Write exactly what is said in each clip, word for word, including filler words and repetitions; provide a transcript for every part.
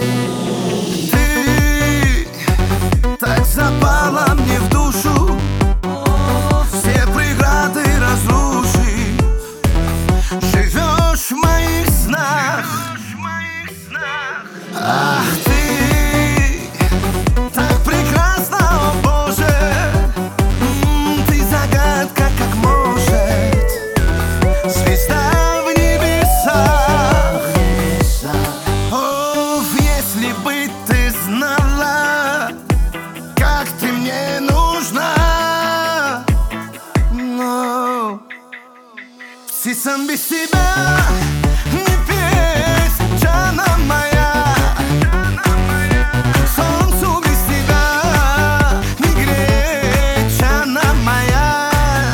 Ты так запала мне в душу, все преграды разрушив, живешь в моих снах. Ах, ты так прекрасна, о Боже, ты загадка, как может звезда в небесах. О, если бы ты знала, как ты мне нужна, но птицам без тебя не петь, Джана моя. Солнцу без тебя не греть, Джана моя.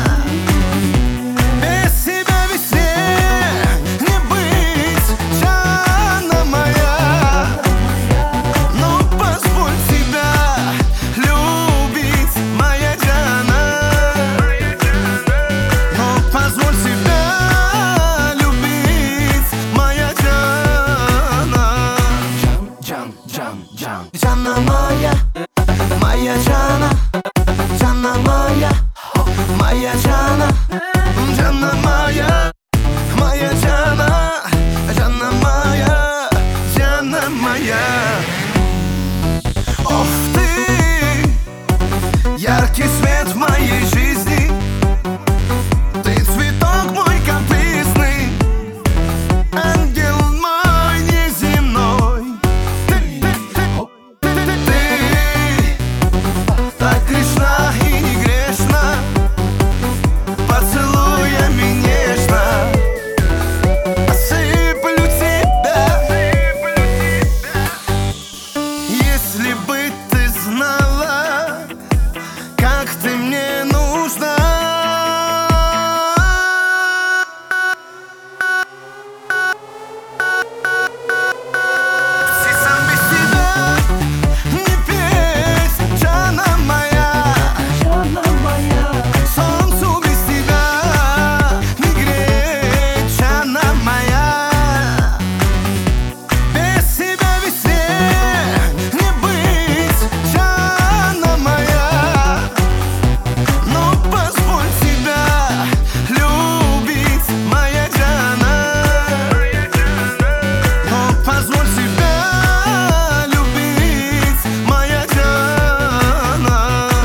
Без тебя весне не быть, Джана моя. Но позволь себя любить, моя Джана. Но позволь себя любить, моя Джана. Джан, Джан, Джан, Джана моя, моя Джана. Джана моя, моя Джана. Джана моя, моя Джана. Джана моя, Джана моя. Ох ты, яркий свет в моей жизни, ты цветок мой капризный, ангел мой неземной. Ты, ты, ты, ты, ты так грешна и не грешна, поцелуями нежно осыплю тебя. Если бы ты знала, как ты мне нужна. Птицам без тебя не петь, Джана моя. Солнцу без тебя не греть, Джана моя. Без тебя весне не быть, Джана моя. Но позволь себя любить, моя Джана. Но позволь себя любить, моя Джана.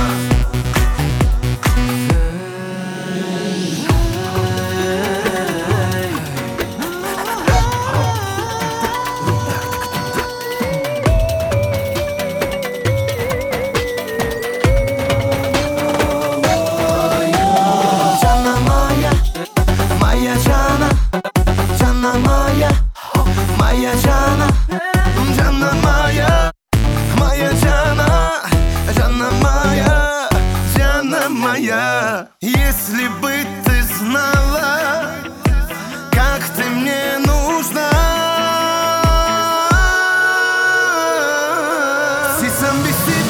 Джана моя, моя Джана. Джана моя, моя Джана. Джана моя, моя Джана. Джана моя, Джана моя. Если бы ты знала, как ты мне нужна. Птицам без тебя